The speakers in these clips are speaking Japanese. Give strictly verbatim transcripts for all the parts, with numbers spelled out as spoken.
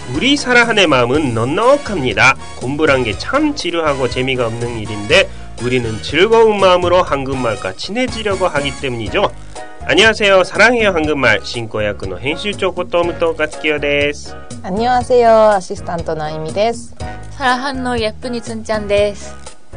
우리 사랑하는 마음은 넉넉합니다. 공부란 게 참 지루하고 재미가 없는 일인데 우리는 즐거운 마음으로 한국말과 친해지려고 하기 때문이죠. 안녕하세요. 사랑해요 한국말 신고야쿠의編集長こと武藤克樹です。 안녕하세요. 아시스탄트 나이미です。 사랑하는 예쁜이 준짱です。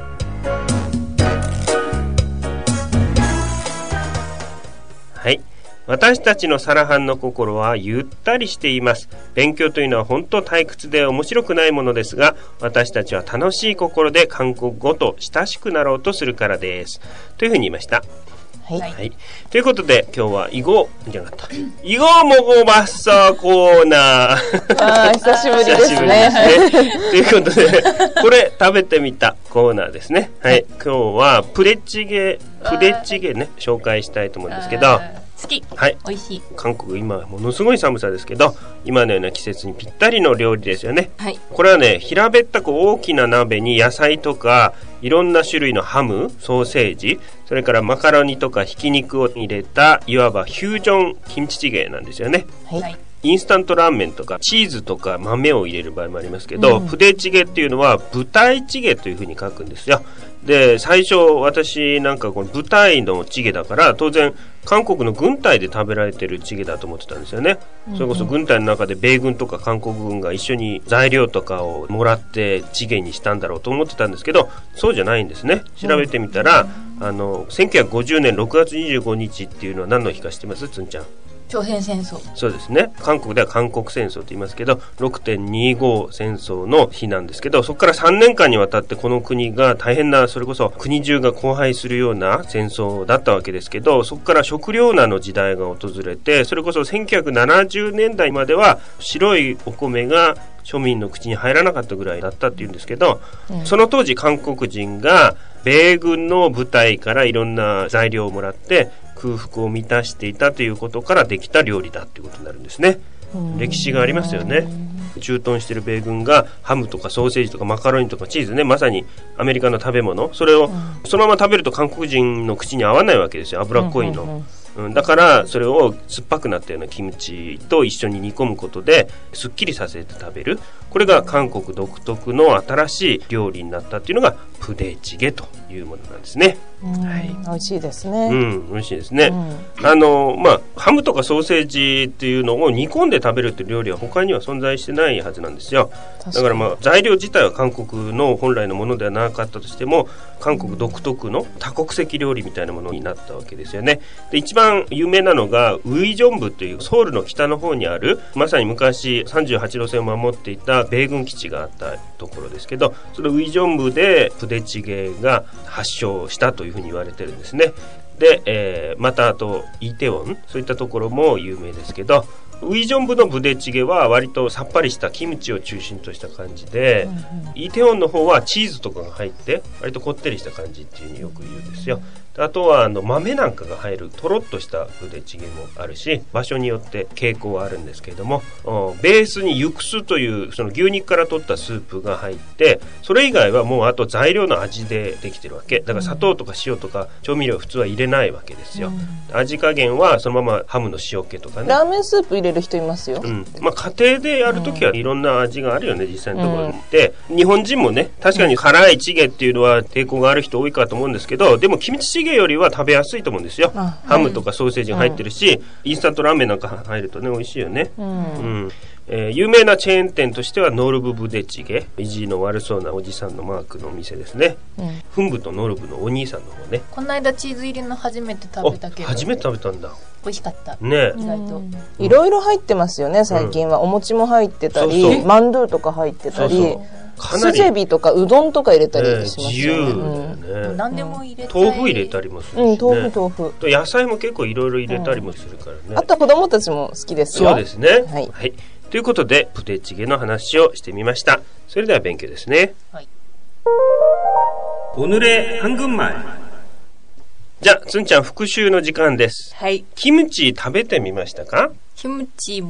はい。私たちのサラハンの心はゆったりしています。勉強というのは本当退屈で面白くないものですが、私たちは楽しい心で韓国語と親しくなろうとするからです。というふうに言いました。はい。はい、ということで今日は囲碁じゃなかった。囲碁もごばっさコーナー。 あ久しぶりですね。 ということでこれ食べてみたコーナーですね。はい。今日はプレチゲプレチゲね紹介したいと思うんですけど。 好き、 はい、 美味しい。 韓国今ものすごい寒さですけど今のような季節にぴったりの料理ですよね、 はい、 これはね平べったく大きな鍋に野菜とかいろんな種類のハムソーセージそれからマカロニとかひき肉を入れたいわばフュージョンキムチチゲなんですよね、 はい、 インスタントラーメンとかチーズとか豆を入れる場合もありますけど、うん、プデチゲっていうのは舞台チゲというふうに書くんですよ。で最初私なんかこの舞台のチゲだから当然韓国の軍隊で食べられてるチゲだと思ってたんですよね、うんうん、それこそ軍隊の中で米軍とか韓国軍が一緒に材料とかをもらってチゲにしたんだろうと思ってたんですけどそうじゃないんですね。調べてみたら、うん、あのせんきゅうひゃくごじゅうねんろくがつにじゅうごにちっていうのは何の日か知ってます？つんちゃん。 朝鮮戦争。 そうですね。韓国では韓国戦争と言いますけど ろくてんにじゅうご 戦争の日なんですけどそこからさんねんかんにわたってこの国が大変なそれこそ国中が荒廃するような戦争だったわけですけどそこから食糧難の時代が訪れてそれこそせんきゅうひゃくななじゅうねんだいまでは白いお米が庶民の口に入らなかったぐらいだったっていうんですけど、うん、その当時韓国人が米軍の部隊からいろんな材料をもらって空腹を満たしていたということからできた料理だということになるんですね。歴史がありますよね。駐屯している米軍がハムとかソーセージとかマカロニとかチーズねまさにアメリカの食べ物それをそのまま食べると韓国人の口に合わないわけですよ脂っこいの、うん、だからそれを酸っぱくなったようなキムチと一緒に煮込むことですっきりさせて食べるこれが韓国独特の新しい料理になったっていうのがプデチゲというものなんですね。 はい、美味しいですね。 うん、美味しいですね。うん、あのまあハムとかソーセージっていうのを煮込んで食べるっていう料理は他には存在してないはずなんですよ。だからまあ材料自体は韓国の本来のものではなかったとしても韓国独特の多国籍料理みたいなものになったわけですよね。で一番有名なのがウイジョンブというソウルの北の方にあるまさに昔さんじゅうはちどせんを守っていた米軍基地があったところですけどそのウイジョンブでプデチゲが発祥したというふうに言われてるんですね。で、えー、またあとイテウォンそういったところも有名ですけどウイジョンブのプデチゲは割とさっぱりしたキムチを中心とした感じで、うんうん、イテウォンの方はチーズとかが入って割とこってりした感じっていうふうによく言うんですよ。あとはあの豆なんかが入るとろっとしたプデチゲもあるし場所によって傾向はあるんですけれどもベースにユクスというその牛肉から取ったスープが入ってそれ以外はもうあと材料の味でできてるわけだから砂糖とか塩とか調味料普通は入れないわけですよ、うん、味加減はそのままハムの塩気とかねラーメンスープ入れる人いますよ、 うんまあ、家庭でやるときはいろんな味があるよね実際のところで、うん、日本人もね確かに辛いチゲっていうのは抵抗がある人多いかと思うんですけどでもキムチチゲよりは食べやすいと思うんですよ、はい、ハムとかソーセージが入ってるし、うん、インスタントラーメンなんか入るとね美味しいよね、うんうんえー、有名なチェーン店としてはノルブブデチゲ意地の悪そうなおじさんのマークのお店ですね、うん、フンブとノルブのお兄さんの方ねこの間チーズ入りの初めて食べたけど初めて食べたんだ美味しかったね意外といろいろ入ってますよね最近は、うん、お餅も入ってたりそうそうマンドゥとか入ってたりそうそうスジェビとかうどんとか入れたりしますよね、 自由だよね、 うん、何でも入れたい豆腐入れたりもするし、ねうん、豆腐豆腐野菜も結構いろいろ入れたりもするからね、 うん、あと子供たちも好きですよそうですね、 はい、 はい、ということでプデチゲの話をしてみました。それでは勉強ですね、はい、오늘의 한국말じゃあつんちゃん復習の時間です。 はいキムチ食べてみましたか？ キムチ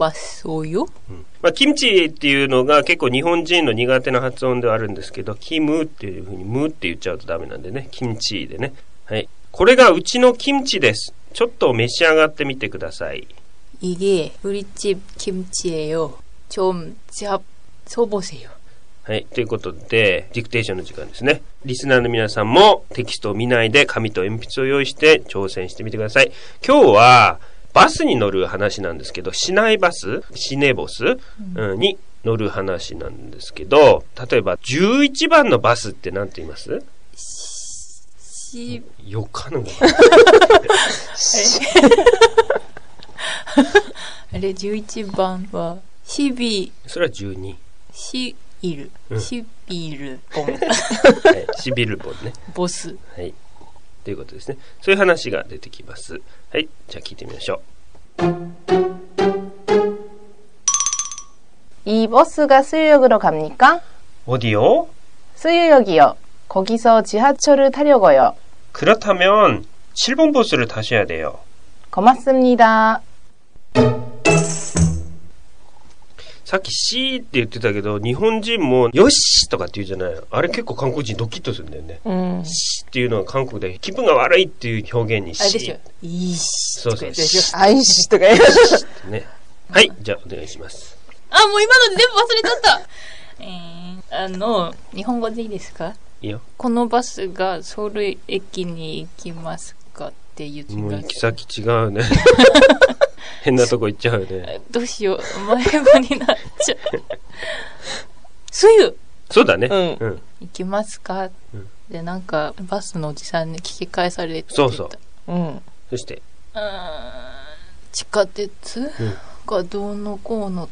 먹어봤어요、 うんまあ、キムチっていうのが結構日本人の苦手な発音ではあるんですけどキムっていう風にムって言っちゃうとダメなんでねキムチでね、はい、これがうちのキムチです。ちょっと召し上がってみてください。 이게 우리 집 김치예요。 좀 써보세요. はい。ということで、ディクテーションの時間ですね。リスナーの皆さんもテキストを見ないで紙と鉛筆を用意して挑戦してみてください。今日はバスに乗る話なんですけど、市内バス、シネボス、うん、に乗る話なんですけど、例えばじゅういちばんのバスって何て言います？ し、 よかのあれ、じゅういちばんは、シビ、 それはじゅうに。 シイル、うん、シビルボン。はい、 シビルボンね。 ボス。 はい。ということですね。そういう話が出てきます。はい。じゃあ聞いてみましょう。 이 버스가 수유역으로 갑니까? 어디요? 수유역이요. 거기서 지하철을 타려고요. 그렇다면 칠 번 버스를 타셔야 돼요. 고맙습니다. さっきしーって言ってたけど、日本人もよしとかって言うじゃない。あれ結構韓国人ドキッとするんだよね。うん、しーっていうのは韓国で気分が悪いっていう表現にしー。あれでしょ。 いいし。 そうそう。 あいしとか言う。 ね。はい、じゃあお願いします。 あ、もう今の全部忘れちゃった。えー、あの、日本語でいいですか？ いいよ。 このバスがソウル駅に行きますかっていう違う。 もう行き先違うね。変なとこ行っちゃうよね。 どうしよう。前歯になっちゃう。すゆそうだね。うん。 行きますか、うん、で、なんか、バスのおじさんに聞き返されてた。 そうそう。うん。そして。 うーん、地下鉄、うん、がどうのこうのって。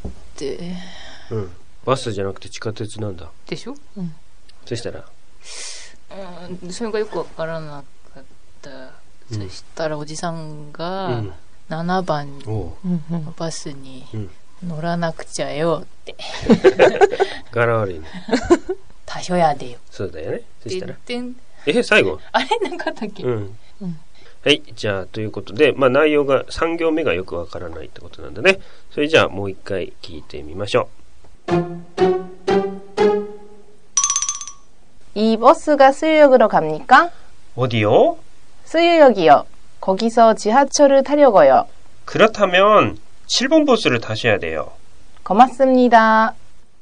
うん。バスじゃなくて地下鉄なんだ。 でしょ？うん。 そしたら。 うん、それがよくわからなかった。うん、そしたらおじさんが、うん、ななばんのバスに乗らなくちゃよって。 柄悪いね。 多少やでよ。 そうだよね。そしたら。え、最後？ あれなんかあったっけ？うん。 うん、はい。じゃあ、ということで、まあ内容がさん行目がよくわからないってことなんだね。それじゃあもう一回聞いてみましょう。 이 버스가 수유역으로 갑니까? 어디요? 수유역이요. 거기서 지하철을 타려고요. 그렇다면 칠 번 버스를 타셔야 돼요. 고맙습니다.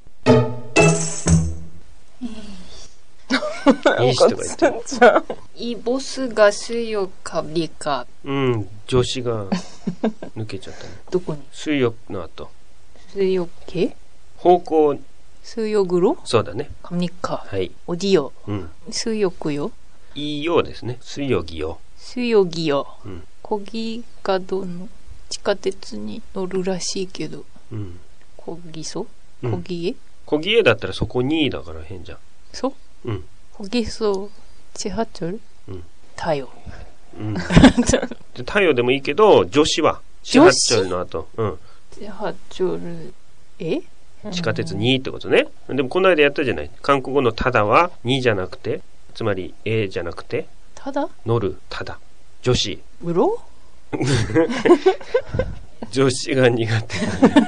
진짜. 이 버스가 수유역 갑니까? 음, 조시가抜けちゃったね. どこに? 수유역 나왔다. 수유역에? 方向 수역으로? そうだね. 갑니까? はい. 어디요? 음. 수역요? 이요 ですね. 수역이요. 수역이요. 음. 거기가 돈地下鉄に乗るらしいけど、うん、거기서? 음. 거기에? 거기에 だったらそこにだから変じゃん。 そう？うん。거기서 지하철? うん。 타요。 うん。タヨでもいいけど、女子は地下鉄の後。うん。 지하철え？ 地下鉄にってことね。でもこの間やったじゃない。韓国語のただはにじゃなくて、つまりえじゃなくて、 ただ乗るただ。女子。 うろ？ 女子が苦手。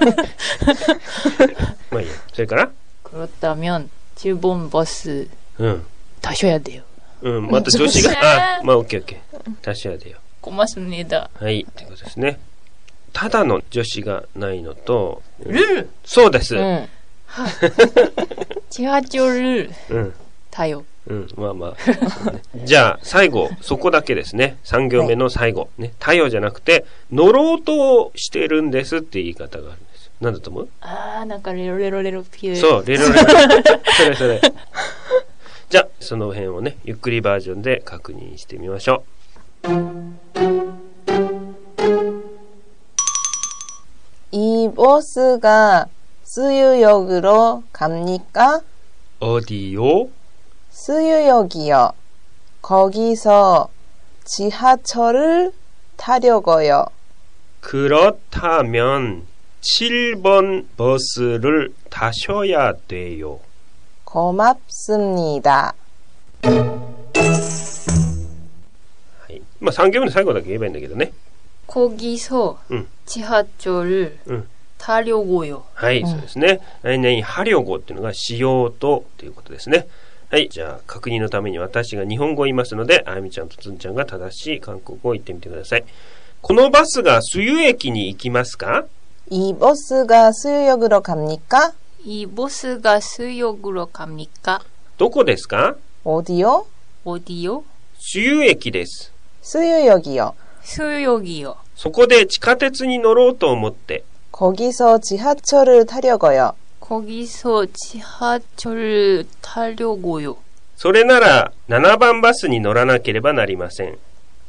まあいいや。それから？ 그렇다면 칠 번 버스 응. 타셔야 돼요. 응, 맞다. 조시가 아, 마 오케이 오케이. 타셔야 돼요. 고맙습니다. はい、ということですね。ただの女子がないのと、 ルール。 そうです。うん。 はい。지하철을 타요. うん、まあまあ、ね。じゃあ最後そこだけですね。さん行目の最後、はい、ね。タヨじゃなくて乗ろうとしてるんですって言い方があるんですよ。なんだと思う？ ああ、なんかレロレロレロピュー。 そう、レロレロ。それそれ。じゃあその辺をね、ゆっくりバージョンで確認してみましょう。 이 버스가 수유역으로 갑니까? 어디요? 수유역이요. 거기서 지하철을 타려고요. 그렇다면 칠 번 버스를 타셔야 돼요. 고맙습니다. はい。まあさん行目の最後だけ言えばいいんだけどね。 거기서 지하철을 타려고요. はい、そうですね。何々하려고っていうのがしようとということですね。はい、じゃあ確認のために私が日本語を言いますので、あやみちゃんとつんちゃんが正しい韓国語を言ってみてください。このバスが수유駅に行きますか？ 이 버스가 수유역으로 갑니까? 이 버스가 수유역으로 갑니까? どこですか? 어디요? 어디요? 主有駅です。 수유역이요. 수유역이요. そこで地下鉄に乗ろうと思って。 거기서 지하철을 타려고요. 거기서 지하철을 타려고요. それならななばんバスに乗らなければなりません。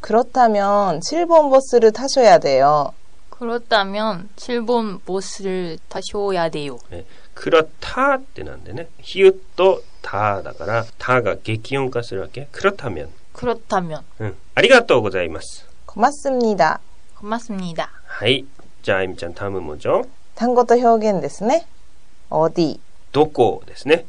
그렇다면 칠 번 버스를 타셔야 돼요. 그렇다면 칠 번 버스를 타셔야 돼요. ね、くらたってなんでね、ひゅっとただから、たが激音化するわけ。くらたみょん。 그렇다면. うん。ありがとうございます。 고맙습니다. 고맙습니다. はい。じゃあ、あゆみちゃん、タムモジョン。 単語と表現ですね。어디、 どこですね。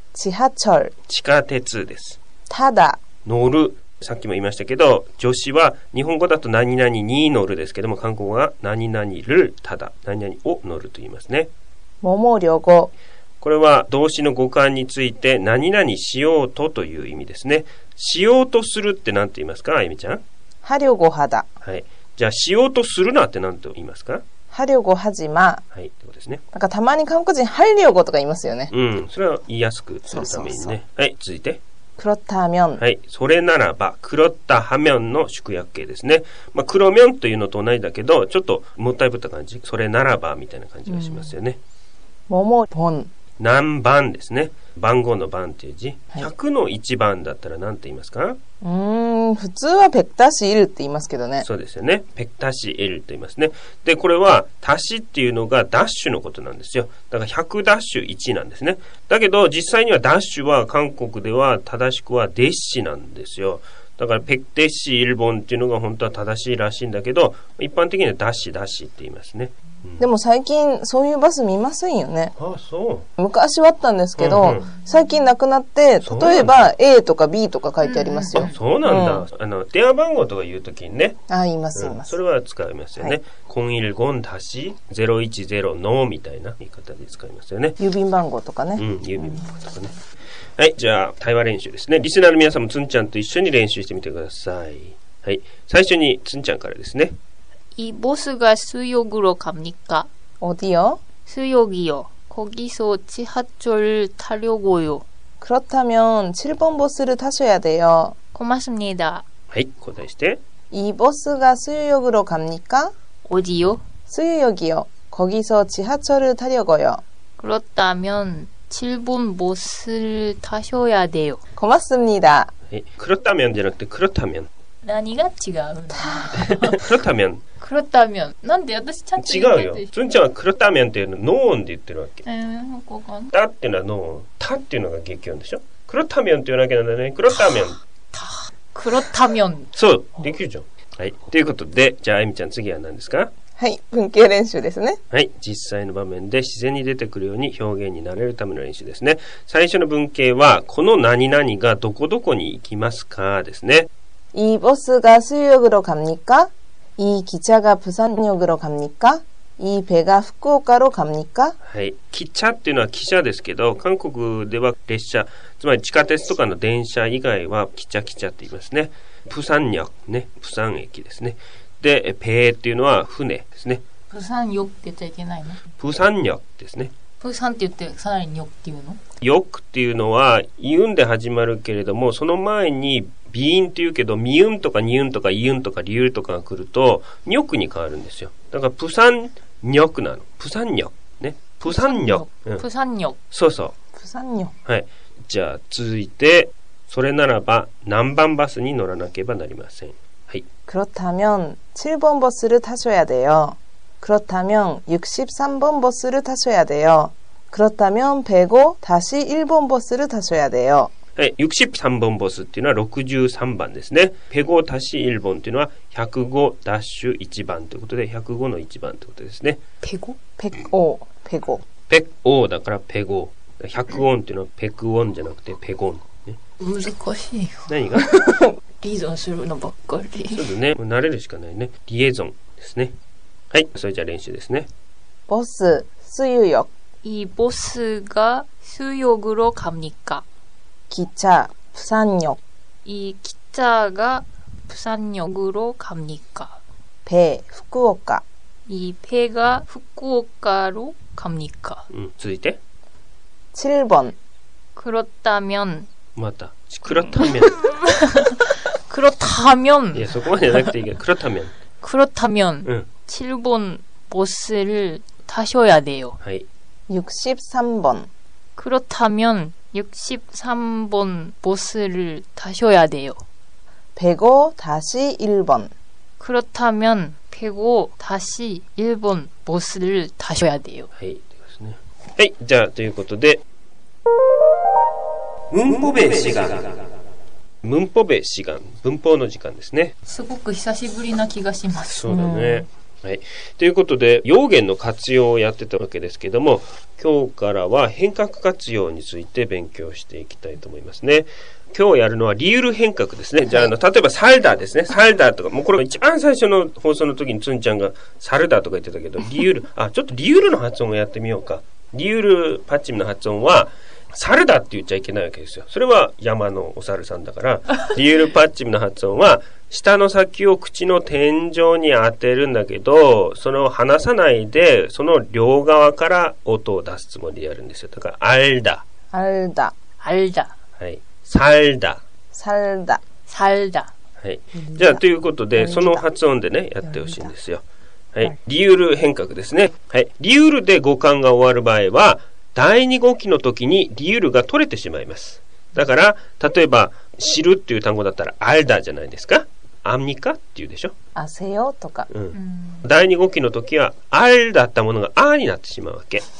지하철、 地下鉄です。 타다、 乗る。さっきも言いましたけど、助詞は日本語だと何々に乗るですけども、韓国語は何々るただ、何々を乗ると言いますね。 뭐뭐려고、 これは動詞の語感について何々しようとという意味ですね。しようとするって何て言いますか、あゆみちゃん。 하려고 하다。 はい。じゃあしようとするなって何と言いますか。 하려고 하지마。 はい、ってことですね。 なんかたまに韓国人하려고とか言いますよね。 うん、それは言いやすくするためにね。そうそうそう。はい、続いて。 그렇다면、 はい、それならば、黒ったはみょんの縮約形ですね。まあ、黒みょんというのと同じだけど、ちょっともったいぶった感じ、それならばみたいな感じがしますよね。 뭐뭐 번、 何番ですね。番号の番っていう字。ひゃくのいちばんだったら何て言いますか。 うーん、普通はペクタシイルって言いますけどね。 そうですよね。ペクタシエルと言いますね。で、これは足しっていうのがダッシュのことなんですよ。だからひゃくダッシュいちなんですね。だけど実際にはダッシュは韓国では正しくはデッシなんですよ。だからペクテッシイルボンっていうのが本当は正しいらしいんだけど、一般的にはダッシュダッシュって言いますね。うん、 でも最近そういうバス見ませんよね。 ああ、そう。 昔はあったんですけど、うんうん、最近なくなって、例えば A とか B とか書いてありますよ。 あ、そうなんだ。うん、あの電話番号とか言うときにね。 あ、言います言います。 うん、それは使いますよね。コンイルゴンダシゼロいちゼロのみたいな言い方で使いますよね。 郵便番号とかね。 うん、郵便番号とかね。はい、じゃあ対話練習ですね。リスナーの皆さんもつんちゃんと一緒に練習してみてください。はい、最初につんちゃんからですね。 이 버스가 수역으로 갑니까? 어디요? 수역이요. 거기서 지하철 타려고요. 그렇다면 칠 번 버스를 타셔야 돼요. 고맙습니다. はい、答えして。 이 버스가 수유역으로 갑니까? 어디요? 수유역이요. 거기서 지하철을 타려고요. 그렇다면 칠 번 버스를 타셔야 돼요. 고맙습니다. はい、그렇다면じゃなくて그렇다면。 何が違うの 그렇다면。 그렇다면。なんで私ちゃんと違うよ。つんちゃんは그렇다면っていうのノーンで言ってるわけ。 えー、よくわかんない。 だっていうのはノーン。たっていうのが激音でしょ。그렇다면って言わなきゃなんだね。그렇다면。 た。그렇다면。 そう、できるじゃん。はい。ということで、じゃああゆみちゃん次は何ですか？ はい、文型練習ですね。 はい、実際の場面で自然に出てくるように表現になれるための練習ですね。最初の文型は、この何々がどこどこに行きますかですね。 이 버스가 수유역으로 갑니까? 이 기차가 부산역으로 갑니까? 이 배가 후쿠오카로 갑니까? はい、汽車っていうのは汽車ですけど、韓国では列車、つまり地下鉄とかの電車以外は汽車汽車って言いますね。プサンニョね、プサン駅ですね。で、ペーっていうのは船ですね。 プサンヨって言っちゃいけないの？ プサンニョですね。 プサンって言ってさらにニョっていうの？ ヨクっていうのはイウンで始まるけれども、その前にビーンって言うけど、ミウンとかニウンとかイウンとかリュウとかが来るとニョクに変わるんですよ。だからプサンニョクなの。プサンニョね。プサンニョ、うん、 プサンニョ。 そうそう。 プサンニョ。 はい。じゃあ続いて、それならば何番バスに乗らなければなりません。はい。 그렇다면 칠 번 버스를 타셔야 돼요. 그렇다면 육십삼 번 버스를 타셔야 돼요. 그렇다면 백오 다시 일 번 버스를 타셔야 돼요. はい、육십삼 번バスっていうのはろくじゅうさんばんですね。백오足しいちばんっていうのはひゃくごダッシュいちばんということでひゃくごのいちばんということですね。 백오？ 백오、백오。 백오だから백오。ひゃくオンっていうのは백오オンじゃなくて백오、ね。 難しいよ。 何が？ リーゾンするのばっかり。 そうだね。慣れるしかないね。リエゾンですね。はい、それじゃあ練習ですね。 버스、수유역。 이 버스가 수역으로 갑니까? 기차, 부산역. 이 기차가 부산역으로 갑니까? 배, 후쿠오카. 이 배가 후쿠오카로 갑니까? 음, 続いて 칠 번. 그렇다면 また 그렇다면 그렇다면 いやそこまでじゃなくていいけど 그렇다면 그렇다면 응. 칠 번 버스를 타셔야 돼요. はい 육십삼 번. 그렇다면 육십삼 번 버스를 타셔야 돼요. 배고 다시 일 번. 그렇다면 배고 다시 일 번 버스를 타셔야 돼요. はいですね。はい、じゃあということで文法名詞が文法名詞が文法の時間ですね。 すごく久しぶりな気がします。 そうだね。はい。ということで用言の活用をやってたわけですけども、今日からは変革活用について勉強していきたいと思いますね。今日やるのはリユル変革ですね。じゃあ、あの、例えばサルダーですね。サルダーとか、もうこれ一番最初の放送の時につんちゃんがサルダーとか言ってたけど、リユル、あ、ちょっとリユルの発音をやってみようか。リユルパッチムの発音は、サルダーって言っちゃいけないわけですよ。それは山のお猿さんだから、リユルパッチムの発音は、舌の先を口の天井に当てるんだけど、その離さないで、その両側から音を出すつもりでやるんですよ。だから、アルダ。 알다. 알다. はい。サルダ。 살다. 살다. はい。じゃあ、ということで、その発音でね、やってほしいんですよ。はい。リユル変革ですね。はい。リユルで語感が終わる場合は、第二語気の時にリユルが取れてしまいます。だから、例えば、知るっていう単語だったら、アルダじゃないですか。アンニカっていうでしょ。 아세요? とか。 うん。第二語気の時は、アルだったものがアーになってしまうわけ。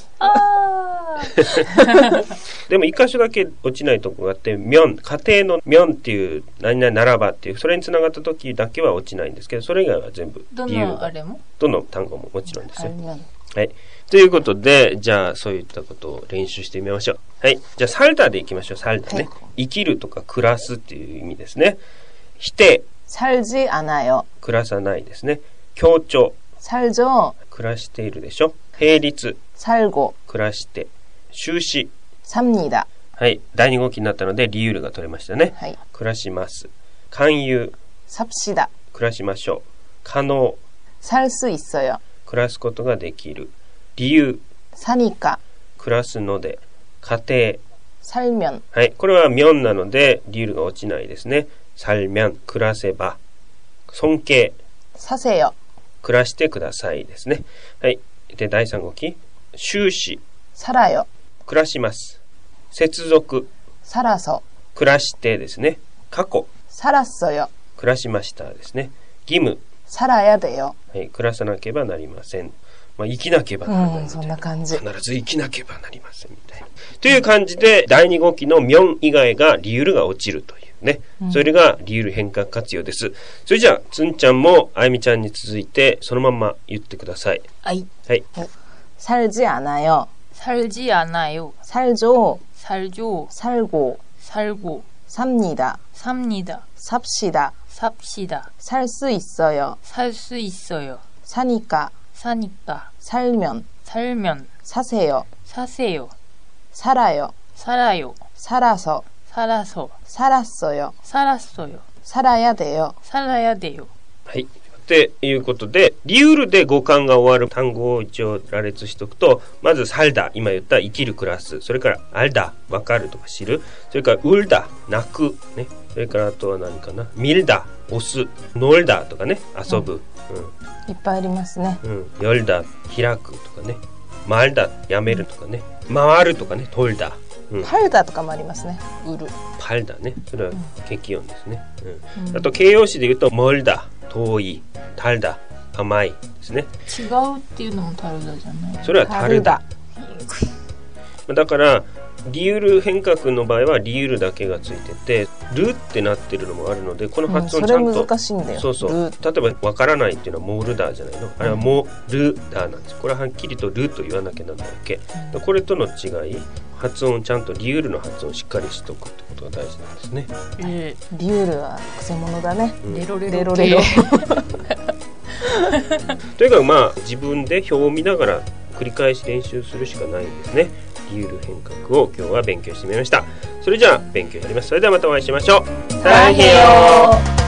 でも一箇所だけ落ちないとこがあって、ミョン、家庭のミョンっていう何々ならばっていう、それにつながった時だけは落ちないんですけど、それ以外は全部理由が、どの単語ももちろんですよ。はい。ということで、じゃあそういったことを練習してみましょう。はい。じゃあサルタでいきましょう。サルタね。はい、生きるとか暮らすっていう意味ですね。否定。 살지 않아요. 暮らさないですね。強調。 살죠. 暮らしているでしょ。並立。 살고. 暮らして。終始。 삽니다. はい。第二語気になったのでリユルが取れましたね。 はい。 暮らします。勧誘。 삽시다. 暮らしましょう。可能。 살 수 있어요. 暮らすことができる。理由。 사니까. 暮らすので。家庭。 살면. はい。これは면なのでリユルが落ちないですね。살면。暮らせば。尊敬。 사세요. 暮らしてくださいですね。はい。で、第三語気。終始。 살아요. 暮らします。接続。 살아서. 暮らしてですね。過去。 살았어요. 暮らしましたですね。義務。 살아야 돼요. はい。暮らさなければなりません。まあ、生きなければならないみたいな。 うん、そんな感じ。 必ず生きなければなりませんみたいな。という感じで、第二語気のミョン以外がリユルが落ちるというね。うん、それがリユル変革活用です。それじゃあ、つんちゃんもあゆみちゃんに続いて、そのまま言ってください。 はい。 はい。 살지 않아요. 살지 않아요. 살죠. 살죠. 살고. 살고. 삽니다. 삽니다. 삽시다. 삽시다. 살 수 있어요. 살 수 있어요. 사니까. 사니까. 살면. 살면. 사세요. 사세요. 살아요. 살아요. 살아서. 살아서. 살았어요. 살았어요. 살아야 돼요. 살아야 돼요. はい。っていうことで、リユルで語感が終わる単語を一応羅列しておくと、まずサルダ、今言った生きる暮らす、それからアルダ、わかるとか知る、それからウルダ、泣く、ね、それからあとは何かな、ミルダ、押す、ノルダとかね、遊ぶ、うんうん、いっぱいありますね。 うん、ヨルダ、開くとかね、マルダ、やめるとかね、回るとかね、トルダ。うん、パルダとかもありますね。売る。パルダね。それは適音ですね。うんうん、あと形容詞で言うとモルダ、遠い、タルダ、甘いですね。 違うっていうのもタルダじゃない。 それはタルダ。だからリユル変革の場合はリユルだけがついてて、ルってなってるのもあるので、この発音ちゃんと、うん、それ難しいんだよ。そうそう。例えばわからないっていうのはモルダーじゃないの。あれはモルダーなんですよ。これははっきりとルと言わなきゃならないわけ。うん、これとの違い。発音ちゃんとリユルの発音をしっかりしとくってことが大事なんですね。 えー、リユルは癖者だね。うん、レロレロレロレロ。 とにかくまあ自分で表を見ながら繰り返し練習するしかないんですね。リユル変革を今日は勉強してみました。それじゃあ勉強やります。それではまたお会いしましょう。 太平洋。